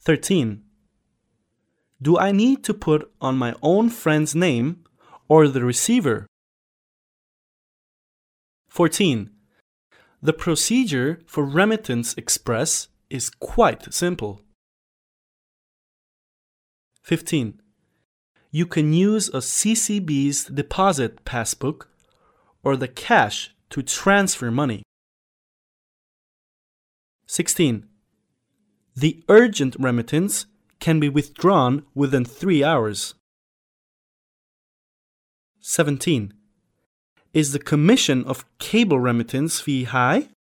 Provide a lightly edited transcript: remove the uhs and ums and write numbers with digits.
13. Do I need to put on my own friend's name or the receiver? 14. The procedure for Remittance Express is quite simple. 15. You can use a CCB's deposit passbook or the cash to transfer money. 16. The urgent remittance can be withdrawn within 3 hours. 17. Is the commission of cable remittance fee high?